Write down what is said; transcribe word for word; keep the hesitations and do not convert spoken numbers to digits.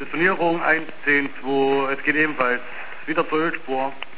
Saisonierung eins zehn zwei, es geht ebenfalls wieder zur Ölspur.